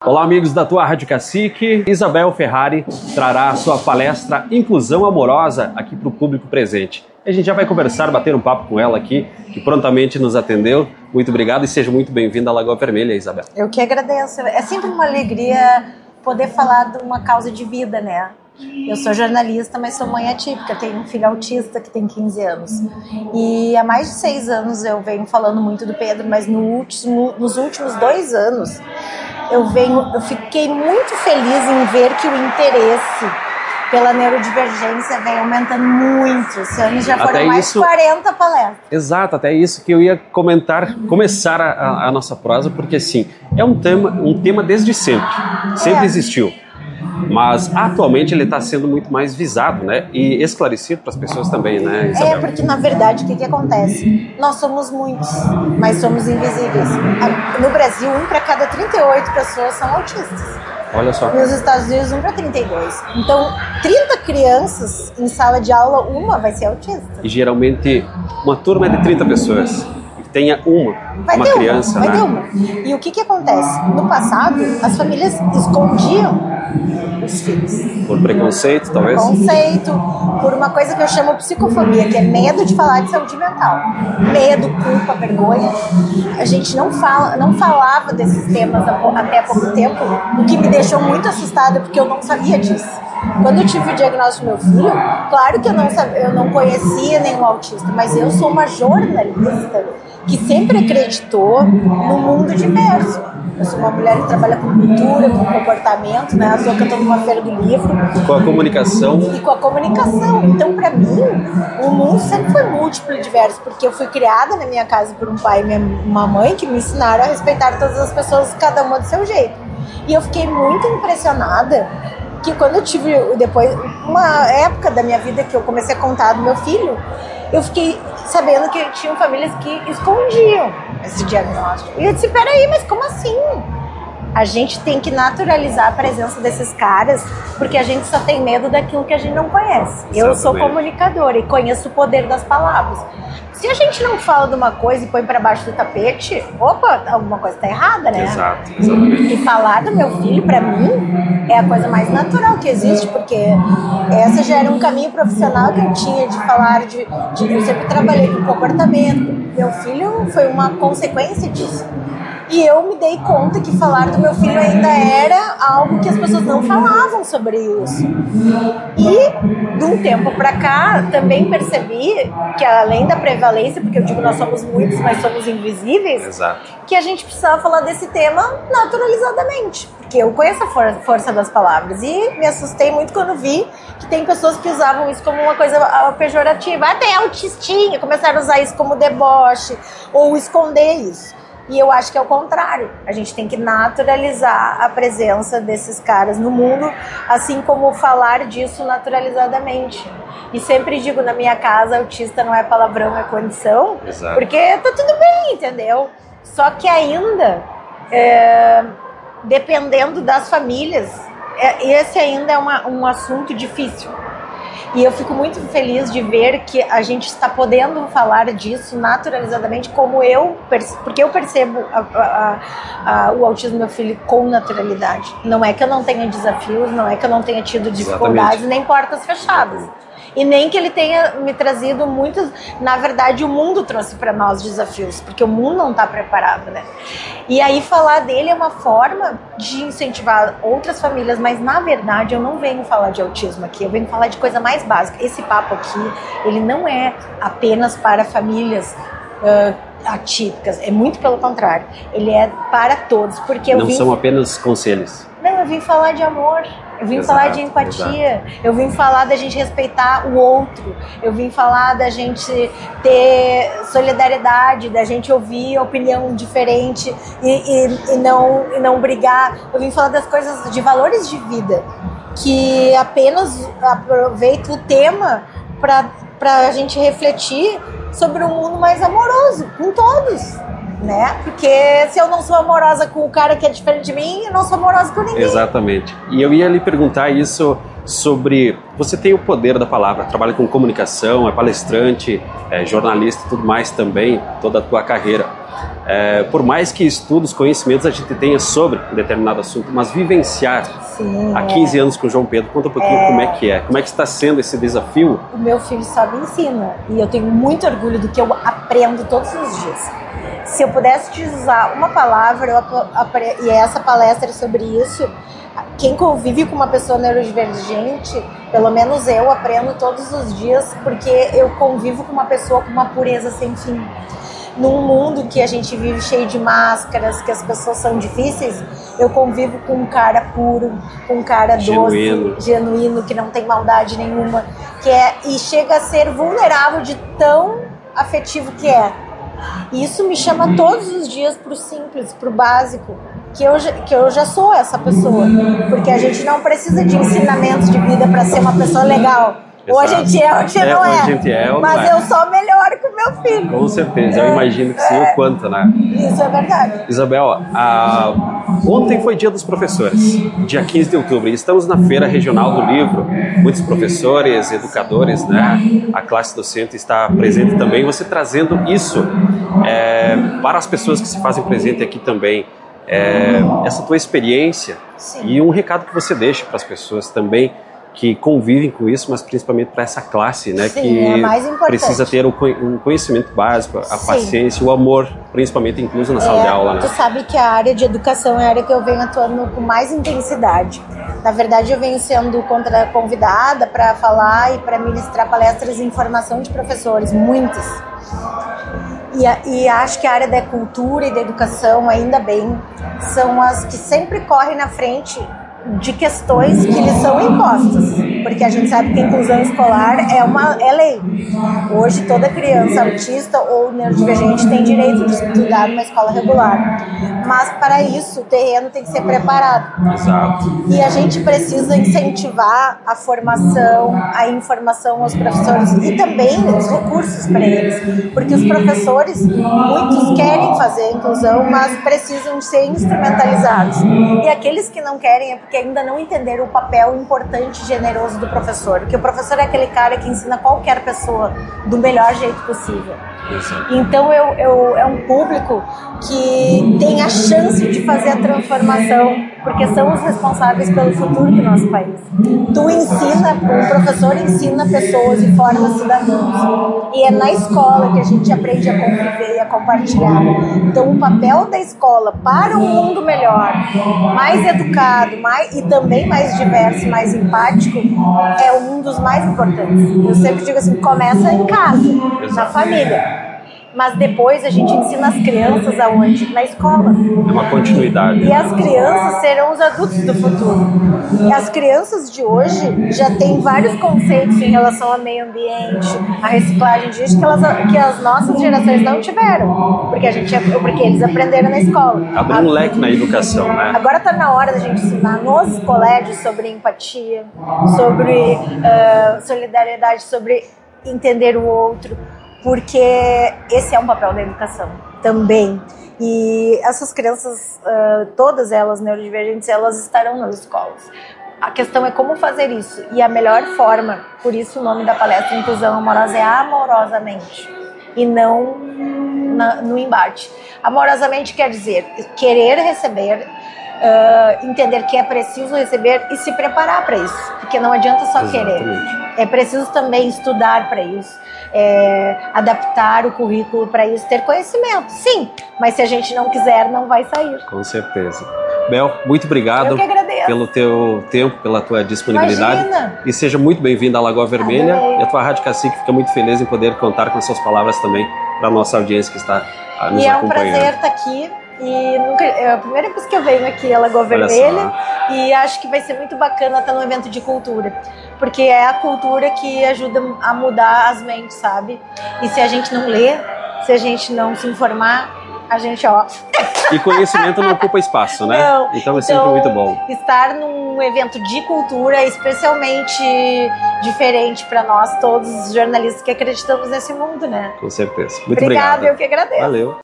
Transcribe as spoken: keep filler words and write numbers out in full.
Olá, amigos da tua Rádio Cacique. Isabel Ferrari trará a sua palestra Inclusão Amorosa aqui para o público presente. A gente já vai conversar, bater um papo com ela aqui, que prontamente nos atendeu. Muito obrigado e seja muito bem-vinda à Lagoa Vermelha, Isabel. Eu que agradeço. É sempre uma alegria poder falar de uma causa de vida, né? Eu sou jornalista, mas sou mãe atípica, tenho um filho autista que tem quinze anos. E há mais de seis anos eu venho falando muito do Pedro, mas no último, nos últimos dois anos eu, venho, eu fiquei muito feliz em ver que o interesse pela neurodivergência vem aumentando muito. Esse ano já foram até mais isso, quarenta palestras. Exato, até isso que eu ia comentar, começar a, a, a nossa prosa, porque assim, é um tema, um tema desde sempre, sempre é. existiu. Mas atualmente ele está sendo muito mais visado, né? E esclarecido para as pessoas também, né, Isabel? É, porque na verdade o que, que acontece? Nós somos muitos, mas somos invisíveis. No Brasil, um para cada trinta e oito pessoas são autistas. Olha só. Nos Estados Unidos, um para trinta e dois. Então, trinta crianças em sala de aula, uma vai ser autista. E geralmente uma turma é de trinta pessoas. Tenha uma, vai uma ter criança, uma, vai né? ter uma. E o que que acontece? No passado, as famílias escondiam os filhos. Por preconceito, talvez? Preconceito, por uma coisa que eu chamo psicofobia, que é medo de falar de saúde mental. Medo, culpa, vergonha. A gente não, fala, não falava desses temas até há pouco tempo, o que me deixou muito assustada, porque eu não sabia disso. Quando eu tive o diagnóstico do meu filho, claro que eu não, sabia, eu não conhecia nenhum autista, mas eu sou uma jornalista que sempre acreditou no mundo diverso. Eu sou uma mulher que trabalha com cultura, com comportamento, né? Eu estou numa feira do livro. Com a comunicação. E com a comunicação. Então, para mim, o mundo sempre foi múltiplo e diverso, porque eu fui criada na minha casa por um pai e uma mãe que me ensinaram a respeitar todas as pessoas, cada uma do seu jeito. E eu fiquei muito impressionada que quando eu tive, depois, uma época da minha vida que eu comecei a contar do meu filho, eu fiquei sabendo que tinham famílias que escondiam esse diagnóstico. E eu disse, peraí, mas como assim? A gente tem que naturalizar a presença desses caras, porque a gente só tem medo daquilo que a gente não conhece. Eu Exatamente. sou comunicadora e conheço o poder das palavras. Se a gente não fala de uma coisa e põe para baixo do tapete, opa, alguma coisa tá errada, né? Exato, exatamente. E falar do meu filho, para mim, é a coisa mais natural que existe, porque essa já era um caminho profissional que eu tinha de falar de... de eu sempre trabalhei com comportamento. Meu filho foi uma consequência disso. E eu me dei conta que falar do meu filho ainda era algo que as pessoas não falavam sobre isso. E, de um tempo para cá, também percebi que, além da prevalência, porque eu digo nós somos muitos, mas somos invisíveis, Exato. que a gente precisava falar desse tema naturalizadamente. Porque eu conheço a for- força das palavras. E me assustei muito quando vi que tem pessoas que usavam isso como uma coisa pejorativa. Ah, tem autistinha. Começaram a usar isso como deboche ou esconder isso. E eu acho que é o contrário. A gente tem que naturalizar a presença desses caras no mundo, assim como falar disso naturalizadamente. E sempre digo na minha casa, autista não é palavrão, é condição. Exato. Porque tá tudo bem, entendeu? Só que ainda, é, dependendo das famílias, é, esse ainda é uma, um assunto difícil. E eu fico muito feliz de ver que a gente está podendo falar disso naturalizadamente, como eu, porque eu percebo a, a, a, o autismo do meu filho com naturalidade. Não é que eu não tenha desafios, não é que eu não tenha tido dificuldades, Exatamente. nem portas fechadas. E nem que ele tenha me trazido muitos... Na verdade, o mundo trouxe para nós desafios, porque o mundo não está preparado, né? E aí, falar dele é uma forma de incentivar outras famílias, mas, na verdade, eu não venho falar de autismo aqui, eu venho falar de coisa mais básica. Esse papo aqui, ele não é apenas para famílias uh, atípicas, é muito pelo contrário. Ele é para todos, porque eu Não vim... são apenas conselhos. Não, eu vim falar de amor. Eu vim Exato, falar de empatia, exato. eu vim falar da gente respeitar o outro, eu vim falar da gente ter solidariedade, da gente ouvir opinião diferente e, e, e, não, e não brigar. Eu vim falar das coisas, de valores de vida, que apenas aproveito o tema para a gente refletir sobre um mundo mais amoroso, com todos. Né? Porque se eu não sou amorosa com o cara que é diferente de mim, eu não sou amorosa com ninguém. Exatamente. E eu ia lhe perguntar isso sobre... Você tem o poder da palavra, trabalha com comunicação, é palestrante, é jornalista e tudo mais também, toda a tua carreira. é, por mais que estudos, conhecimentos a gente tenha sobre um determinado assunto, mas vivenciar Sim, há quinze é. anos com o João Pedro, conta um pouquinho é. como é que é, como é que está sendo esse desafio? O meu filho só me ensina e eu tenho muito orgulho do que eu aprendo todos os dias. Se eu pudesse te usar uma palavra, eu, e essa palestra é sobre isso, quem convive com uma pessoa neurodivergente, pelo menos eu aprendo todos os dias, porque eu convivo com uma pessoa com uma pureza sem fim. Num mundo que a gente vive cheio de máscaras, que as pessoas são difíceis, eu convivo com um cara puro, com um cara genuíno. doce, genuíno, que não tem maldade nenhuma, que é, e chega a ser vulnerável de tão afetivo que é. E isso me chama todos os dias pro simples, pro básico, que eu, que eu já sou essa pessoa. Porque a gente não precisa de ensinamentos de vida para ser uma pessoa legal. Exato. Ou a gente é ou a gente é, não é. A gente é ou Mas não é. eu sou melhor que o meu filho. Com certeza, eu é, imagino que sim, é, o quanto, né? Isso é verdade. Isabel, a... ontem foi dia dos professores, dia quinze de outubro, e estamos na Feira Regional do Livro. Muitos professores, educadores, né? A classe docente está presente também. Você trazendo isso é, para as pessoas que se fazem presente aqui também. É, essa tua experiência sim. E um recado que você deixa para as pessoas também que convivem com isso, mas principalmente para essa classe, né, sim, que é mais precisa ter o um conhecimento básico, a sim. paciência, o amor, principalmente incluso na sala é, de aula. Né? Tu sabe que a área de educação é a área que eu venho atuando com mais intensidade. Na verdade, eu venho sendo contra, convidada para falar e para ministrar palestras em formação de professores, muitas. E, e acho que a área da cultura e da educação, ainda bem, são as que sempre correm na frente de questões que lhes são impostas, porque a gente sabe que a inclusão escolar é uma é lei. Hoje toda criança autista ou neurodivergente tem direito de estudar numa escola regular, mas para isso o terreno tem que ser preparado. Exato. E a gente precisa incentivar a formação, a informação aos professores e também os recursos para eles, porque os professores, muitos querem fazer a inclusão, mas precisam ser instrumentalizados. E aqueles que não querem é porque ainda não entenderam o papel importante e generoso do professor, porque o professor é aquele cara que ensina qualquer pessoa do melhor jeito possível. Então eu, eu, é um público que tem a chance de fazer a transformação, porque são os responsáveis pelo futuro do nosso país. Tu ensina, o professor ensina pessoas e forma cidadãos. E é na escola que a gente aprende a conviver e a compartilhar. Então o papel da escola para um mundo melhor, mais educado, mais, e também mais diverso, mais empático, é um dos mais importantes. Eu sempre digo assim, começa em casa, na família. Mas depois a gente ensina as crianças aonde? Na escola. É uma continuidade. E as crianças serão os adultos do futuro. E as crianças de hoje já têm vários conceitos em relação ao meio ambiente, a reciclagem de lixo que, elas, que as nossas gerações não tiveram. Porque, a gente, porque eles aprenderam na escola. Abre um leque na educação, né? Agora está na hora da gente ensinar nos colégios sobre empatia, sobre uh, solidariedade, sobre entender o outro. Porque esse é um papel da educação também. E essas crianças, uh, todas elas neurodivergentes, elas estarão nas escolas. A questão é como fazer isso. E a melhor forma, por isso o nome da palestra Inclusão Amorosa é amorosamente. E não na, no embate. Amorosamente quer dizer querer receber, uh, entender que é preciso receber e se preparar para isso. Porque não adianta só Exatamente. querer. É preciso também estudar para isso. É, adaptar o currículo para isso, ter conhecimento, sim, mas se a gente não quiser, não vai sair. Com certeza. Bel, muito obrigado pelo teu tempo, pela tua disponibilidade. Imagina. E seja muito bem-vindo à Lagoa Vermelha. Adorei. E a tua Rádio Cacique fica muito feliz em poder contar com as suas palavras também para a nossa audiência que está ah, nos e acompanhando. E é um prazer estar aqui. E nunca, é a primeira vez que eu venho aqui a Lagoa Vermelha e acho que vai ser muito bacana estar num evento de cultura, porque é a cultura que ajuda a mudar as mentes, sabe? E se a gente não ler, se a gente não se informar, a gente, ó... E conhecimento não ocupa espaço, né? Não. Então é sempre então, muito bom. Estar num evento de cultura é especialmente diferente para nós, todos os jornalistas que acreditamos nesse mundo, né? Com certeza. Muito Obrigada, obrigado. eu que agradeço. Valeu.